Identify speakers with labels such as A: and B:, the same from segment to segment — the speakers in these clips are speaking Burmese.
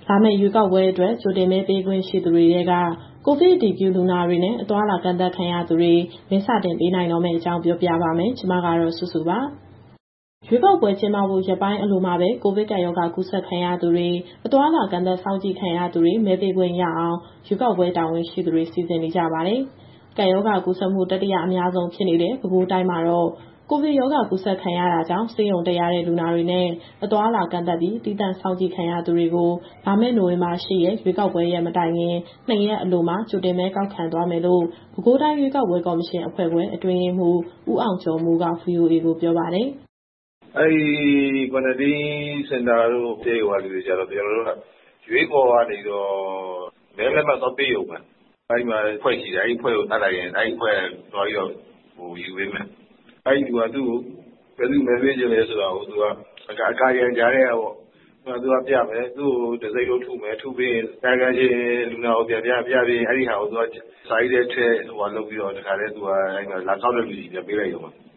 A: လာမယ့်ရွေးကောက်ပွဲအတွက်ကြိုတင်မဲပေးခွင့်ရှိသူတွေထဲကကိုဗစ်အတည်ပြုလူနာတွေနဲ့အသွားအလာကန့်သတ်ခံရသူတွေမဲစတင်ပေးနိုင်တော့မယ့်အကြောင်းပြောပြပါမယ်။ ဒီသတင်းကို ဗွီအိုအေမြန်မာပိုင်း သတင်းထောက်စုစုက တင်ဆက်ပေးမှာပါ။ ရွေးကောက်ပွဲကျင်းပဖို့ရက်ပိုင်းအလိုမှာပဲ ကိုဗစ်ကပ်ရောဂါကူးစက်ခံရသူတွေ၊ အသွားအလာကန့်သတ်စောင့်ကြည့်ခံရသူတွေ မဲပေးခွင့်ရအောင် ရွေးကောက်ပွဲတာဝန်ရှိသူတွေ စီစဉ်နေကြပါတယ်။ ကပ်ရောဂါကူးစက်မှုတတိယအများဆုံးဖြစ်နေတဲ့ ပဲခူးတိုင်းမှာတော့ ကိုဗစ်ရောဂါကူးစက်ခံရတာကြောင့်ဆေးရုံတက်ရတဲ့လူနာတွေနဲ့ အသွားအလာကန့်သတ်ပြီး သီးသန့်စောင့်ကြည့်ခံရသူတွေကို လာမယ့်နိုဝင်ဘာ ၈ ရက်ရွေးကောက်ပွဲရက်မတိုင်ခင် ၂ ရက်အလိုမှာကြိုတင်မဲကောက်ခံသွားမယ်လို့ ပဲခူးတိုင်းရွေးကောက်ပွဲကော်မရှင်အဖွဲ့ခွဲအတွင်းရေးမှူး ဦးအောင်ကျော်မိုးက VOA ကိုပြောပါတယ်
B: ။ Quarantine Center တို့ Stay ဟိုဟာလူတွေကျတော့ ကျနော်တို့ကရွေးကော်ကနေတော့မဲလက်မှတ်သွားပေးရုံပဲ။ အဲဒီမှာအဖွဲ့ရှိတယ်။ အဲဒီအဖွဲ့ကိုအပ်လိုက်ရင်အဲဒီအဖွဲ့ကသွားပြီးတော့ယူပေးမယ်။ အဲဒီလူကသူ့ကိုဘယ်သူ့ကိုမဲပေးချင်လဲဆိုတာကိုသူကအကာအရံကြားထဲကပေါ့သူကပြမယ်။ သူ့ကိုတံဆိပ်တုပ်ထုမယ်။ ထုပြီးရင်ကာယကံရှင်လူနာကိုပြန်ပြပြီးရင်အဲဒီဟာကိုသူကစာအိတ်ထဲထည့်လုပ်ပြီးတော့တခါတည်းသူကအဲဒီမှာလာကောက်တဲ့လူဆီပြန်ပေးလိုက်ရုံပဲ။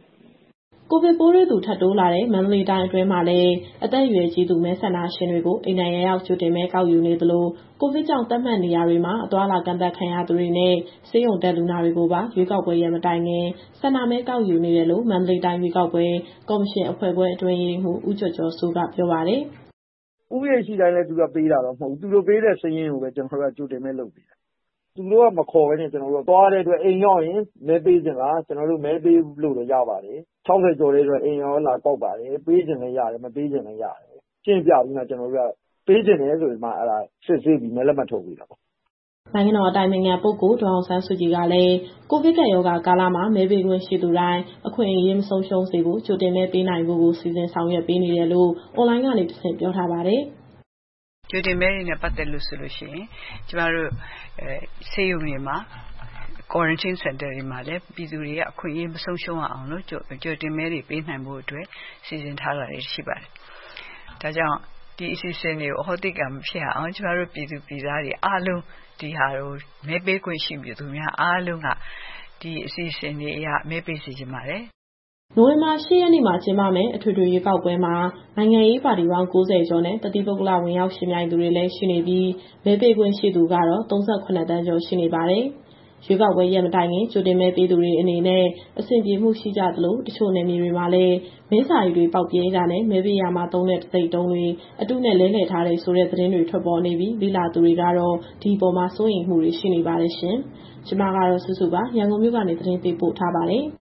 A: " ကိုဗစ်ပိုးတွေ့သူထပ်တိုးလာတဲ့ မန္တလေးတိုင်းအတွင်းမှာလည်း အသက်အရွယ်ကြီးသူမဲဆန္ဒရှင်တွေကို အိမ်တိုင်ယာရောက်ကြိုတင်မဲကောက်ယူနေသလို ကိုဗစ်ကြောင့်သတ်မှတ်နေရာတွေမှာ အသွားအလာကန့်သတ်ခံရသူတွေနဲ့ ဆေးရုံတက်လူနာတွေကိုပါ ရွေးကောက်ပွဲရက်မတိုင်ခင် ဆန္ဒမဲကောက်ယူနေတယ်လို့ မန္တလေးတိုင်းရွေးကောက်ပွဲကော်မရှင်အဖွဲ့ခွဲအတွင်းရေးမှူး ဦးကျော်ကျော်စိုးကပြောပါတယ်
C: ။ "ဦးရေရှိတိုင်းလည်းသူတို့ကပေးတာတော့မဟုတ်ဘူး။ သူတို့ပေးတဲ့စာရင်းကိုပဲကျနော်တို့ကကြိုတင်မဲလုပ်ပေးတာ။ သူတို့ကမခေါ်ဘဲနဲ့ကျနော်တို့ကသွားတဲ့အတွက်အိမ်ရောက်ရင်မဲပေးချင်လားကျနော်တို့မဲပေးလို့လည်းရပါတယ်။ 60 ကျော်တဲ့အတွက်အိမ်ရောက်လာကောက်ပါတယ်။ ပေးချင်လည်းရတယ်မပေးချင်လည်းရတယ်။ ရှင်းပြပြီးမှကျနော်တို့ကပေးချင်တယ်ဆိုရင်မှစစ်ဆေးပြီးမဲလက်မှတ်ထုတ်ပေးတာပေါ့။
A: " နိုင်ငံတော်အတိုင်ပင်ခံပုဂ္ဂိုလ်ဒေါ်အောင်ဆန်းစုကြည်ကလည်း ကိုဗစ်ကပ်ရောဂါကာလမှာ မဲပေးခွင့်ရှိသူတိုင်း အခွင့်အရေးမဆုံးရှုံးစေဖို့ ကြိုတင်မဲပေးနိုင်ဖို့ကို စီစဉ်ဆောင်ရွက်ပေးနေတယ်လို့ အွန်လိုင်းကနေတဆင့်ပြောထားပါတယ်
D: ။ "ကြိုတင်မဲတွေနဲ့ပတ်သက်လို့ဆိုရင်ကျမတို့ဆေးရုံတွေမှာ Quarantine Center တွေမှာလည်းပြည်သူတွေကအခွင့်အရေးမဆုံးရှုံးရအောင်လို့ကြိုတင်မဲတွေပေးနိုင်ဖို့အတွက်စီစဉ်ထားတာတွေရှိပါတယ်။ ဒါကြောင့်ဒီအစီအစဉ်တွေကိုအဟောသိကံမဖြစ်ရအောင်ကျမတို့ပြည်သူပြည်သားတွေအားလုံးဒီဟာကိုမဲပေးခွင့်ရှိသူများအားလုံးကဒီအစီအစဉ်တွေအရမဲပေးစေချင်ပါတယ်။
A: " နိုဝင်ဘာ ၈ ရက်နေ့မှာကျင်းပမယ့် အထွေထွေရွေးကောက်ပွဲမှာနိုင်ငံရေးပါတီပေါင်း ၉၀ ကျော်နဲ့ တသီးပုဂ္ဂလဝင်ရောက်ယှဉ်ပြိုင်သူတွေလည်းရှိနေပြီး မဲပေးခွင့်ရှိသူကတော့ ၃၇ သန်းကျော်ရှိနေပါတယ်။ ရွေးကောက်ပွဲရက်မတိုင်ခင် ကြိုတင်မဲပေးသူတွေအနေနဲ့ အဆင်ပြေမှုရှိကြသလို တချို့နယ်မြေတွေမှာလည်း မဲစာအိတ်တွေပေါက်ပြဲတာနဲ့ မဲပေးရာမှာသုံးတဲ့တံဆိပ်တုံးတွေ အတုနဲ့လဲလှယ်ထားတယ်ဆိုတဲ့သတင်းတွေထွက်ပေါ်နေပြီး လေ့လာသူတွေကတော့ ဒီအပေါ်မှာစိုးရိမ်မှုတွေရှိနေပါတယ်ရှင်။ ဒီသတင်းကို ဗွီအိုအေမြန်မာပိုင်း သတင်းထောက်စုစုက ရန်ကုန်မြို့ကနေ သတင်းပေးပို့ထားပါတယ်။